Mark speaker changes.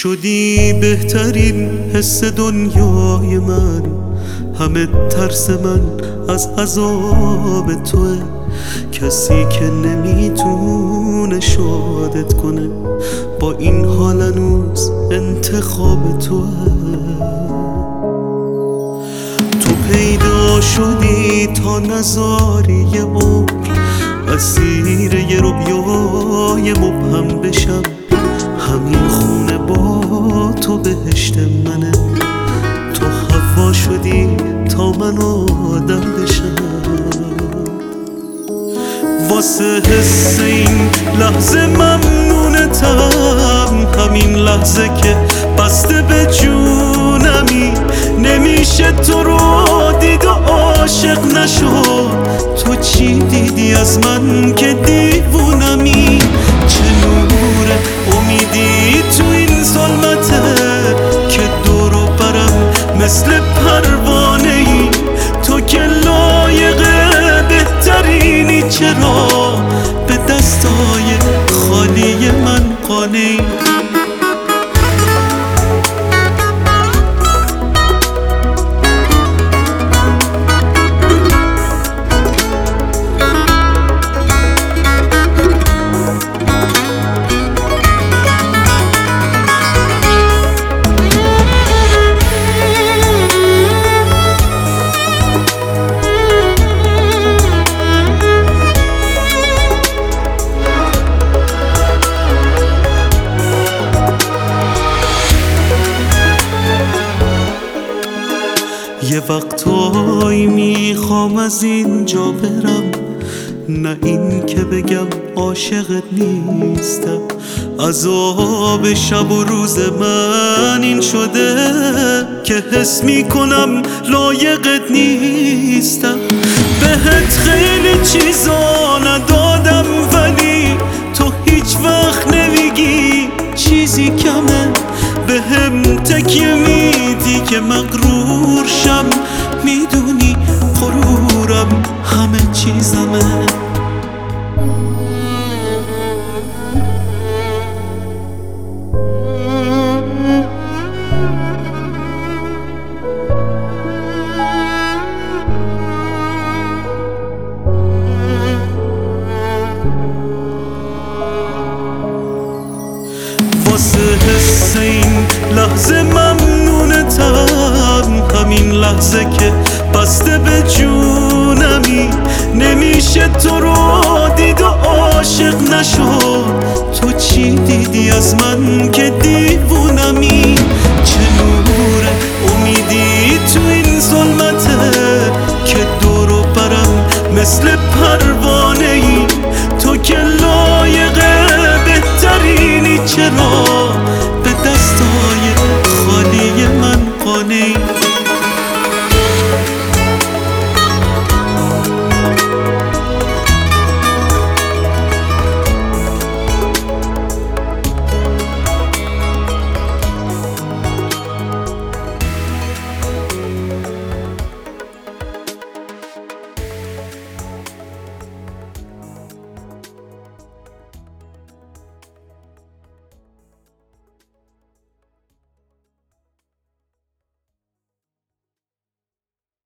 Speaker 1: شدی بهترین حس دنیای من، همه ترس من از عذاب توه. کسی که نمیتونه شادت کنه، با این حال هنوز انتخاب توه. تو پیدا شدی تا نذاری یه عمر اسیر یه رویای مبهم بشم. همین خونه با تو بهشت منه، تو هوا شدی تا من آدم بشم. واسه حس این لحظه ممنونتم، همین لحظه که بسته به جونمی. نمیشه تو رو دید و عاشق نشد. تو چی دیدی از من که دیوونمی؟ چه نور امیدی تو این ظلمته که دور و برم مثل پروانه ای. تو که لایق بهترینی، چرا به دستای خالی من قانعی؟ یه وقتایی میخوام از اینجا برم، نه این که بگم عاشقت نیستم. عذاب شب و روز من این شده که حس میکنم لایقت نیستم. بهت خیلی چیزا ندادم ولی تو هیچ وقت نمیگی چیزی کمه. بهم تکیه میدی که مغرور شم، میدونی غرورم همه چیزمه. واسه حس این لحظه ممنونتم، همین لحظه که بسته به جونمی. نمیشه تو رو دید و عاشق نشد. تو چی دیدی از من که دیوونمی؟ چه نور امیدی تو این ظلمته که دور و برم مثل پروانه